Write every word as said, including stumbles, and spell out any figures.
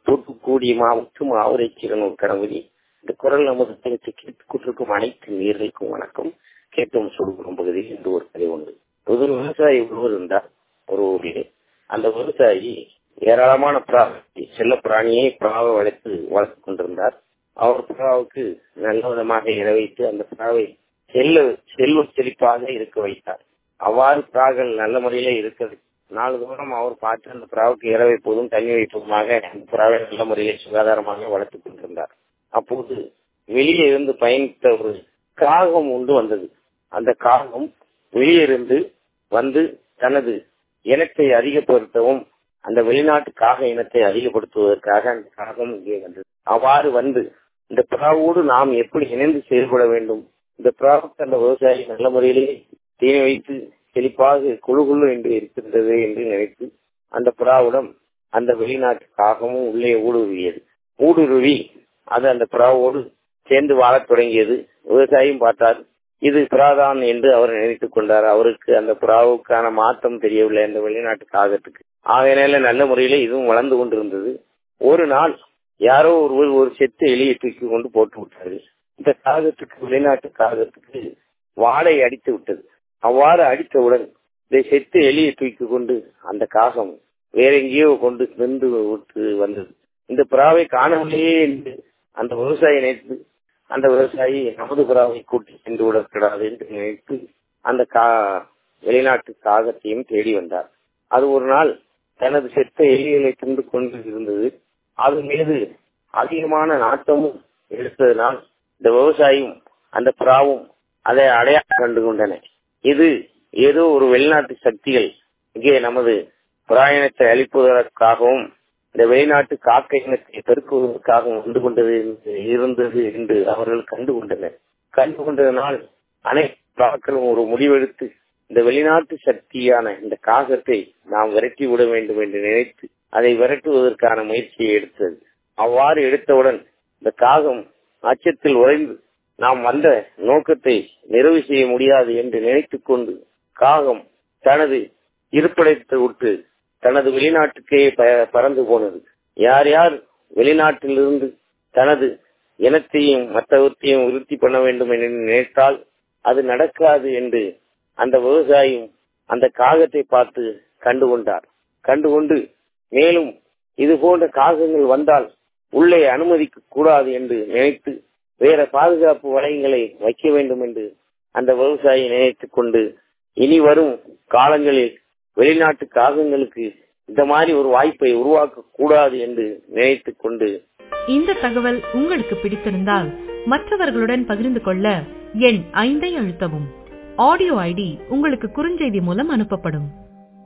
தூத்துக்குடி மாவட்டம் ஆவரைச்சிரனூர் கணபதி. இந்த குரல் நமது கேட்டுக் கொண்டிருக்கும் அனைத்து நேர்களுக்கும் வணக்கம். கேட்டோம் சொல்கிறோம் பகுதியில் என்று ஒரு கதை உண்டு. ஒரு விவசாயி ஒருவர் இருந்தார் ஒரு ஊரிலே. அந்த விவசாயி ஏராளமான பிராணி செல்ல பிராணியை பிராவை வளர்த்து வளர்த்து கொண்டிருந்தார். அவர் பிராவுக்கு நல்ல விதமாக இறவைத்து அந்த பிராவை செல்ல செல்வ செழிப்பாக இருக்க வைத்தார். அவ்வாறு பிராக்கள் நல்ல முறையிலே இருக்கிறது. நாலு தூரம் அவர் பார்த்து அந்த பிராவுக்கு இற வைப்பதும் தண்ணி வைப்பதுமாக அந்த பிராவை நல்ல முறையிலே சுகாதாரமாக வளர்த்துக் கொண்டிருந்தார். அப்போது வெளியே இருந்து பயணித்த ஒரு காகம் ஒன்று வந்தது. அந்த காகம் வெளியிருந்து வந்து தனது இனத்தை அதிகப்படுத்தவும் அந்த வெளிநாட்டு காக இனத்தை அதிகப்படுத்துவதற்காக அந்த காகம் இங்கே வந்தது. அவ்வாறு வந்து இந்த பிராவோடு நாம் எப்படி இணைந்து செயல்பட வேண்டும், இந்த பிராவுக்கு அந்த விவசாயி நல்ல முறையிலே தீனி வைத்து செழிப்பாக குழு குழு என்று இருக்கின்றது என்று நினைத்து அந்த பிராவுடன் அந்த வெளிநாட்டு காகமும் உள்ளே ஊடுருவியது. ஊடுருவி அது அந்த பிராவோடு சேர்ந்து வாழத் தொடங்கியது. விவசாயியும் பார்த்தார், இது பிராதான் என்று அவர் நினைத்துக் கொண்டார். அவருக்கு அந்த பிராவுக்கான மாற்றம் தெரியவில்லை அந்த வெளிநாட்டு காகத்துக்கு. ஆகையினால நல்ல முறையில இதுவும் வளர்ந்து கொண்டிருந்தது. ஒரு நாள் யாரோ ஒருவர் ஒரு செத்து எலியை தூக்கி கொண்டு போட்டு விட்டார்கள். இந்த காகத்துக்கு வெளிநாட்டு காகத்துக்கு வாழை அடித்து விட்டது. அவ்வாறு அடித்தவுடன் இந்த செத்து எலியை தூக்கி கொண்டு அந்த காகம் வேற எங்கேயோ கொண்டு நின்று விட்டு வந்தது. இந்த பிராவை காணவில்லையே என்று அந்த விவசாயி நினைத்து அந்த விவசாயி நமது பிராவை கூட்டி சென்று விடக்கூடாது என்று நினைத்து அந்த கா வெளிநாட்டு காகத்தையும் தேடி வந்தார். அது ஒரு நாள் தனது செத்த எலிகளை தின்று கொண்டு இருந்தது. அது மீது அதிகமான நாட்டமும் எடுத்ததனால் இந்த விவசாயியும் அந்த பிராவும் அதை அடையாளம் கண்டு கொண்டன. இது ஏதோ ஒரு வெளிநாட்டு சக்திகள் இங்கே நமது பிராயணத்தை அளிப்பதற்காகவும் இந்த வெளிநாட்டு காக்க இனத்தை பெருக்குவதற்காகவும் வந்து கொண்டது இருந்தது என்று அவர்கள் கண்டு கொண்டனர். கண்டு கொண்டதனால் அனைத்து பிராக்களும் ஒரு முடிவெடுத்து இந்த வெளிநாட்டு சக்தியான இந்த காகத்தை நாம் விரட்டி விட வேண்டும் என்று நினைத்து அதை விரட்டுவதற்கான முயற்சியை எடுத்தது. அவ்வாறு எடுத்தவுடன் இந்த காகம் அச்சத்தில் உறைந்து நாம் வந்த நோக்கத்தை நிறைவு செய்ய முடியாது என்று நினைத்துக் கொண்டு காகம் தனது இருப்பிடத்தை விட்டு தனது வெளிநாட்டுக்கே பறந்து போனது. யார் யார் வெளிநாட்டிலிருந்து தனது இனத்தையும் மற்றவற்றையும் விருத்தி பண்ண வேண்டும் என்று நினைத்தால் அது நடக்காது என்று அந்த விவசாயியும் அந்த காகத்தை பார்த்து கண்டுகொண்டார். கண்டுகொண்டு மேலும் இது போன்ற காகங்கள் வந்தால் உள்ளே அனுமதிக்க கூடாது என்று நினைத்து வேற பாதுகாப்பு வளையங்களை வைக்க வேண்டும் என்று அந்த விவசாயி நினைத்துக் கொண்டு இனி வரும் காலங்களில் வெளிநாட்டு காகங்களுக்கு இந்த மாதிரி ஒரு வாய்ப்பை உருவாக்க கூடாது என்று நினைத்துக் கொண்டு. இந்த தகவல் உங்களுக்கு பிடித்திருந்தால் மற்றவர்களுடன் பகிர்ந்து கொள்ள எண் ஐந்தை அழுத்தவும். ஆடியோ ஐடி உங்களுக்கு குறுஞ்செய்தி மூலம் அனுப்பப்படும்.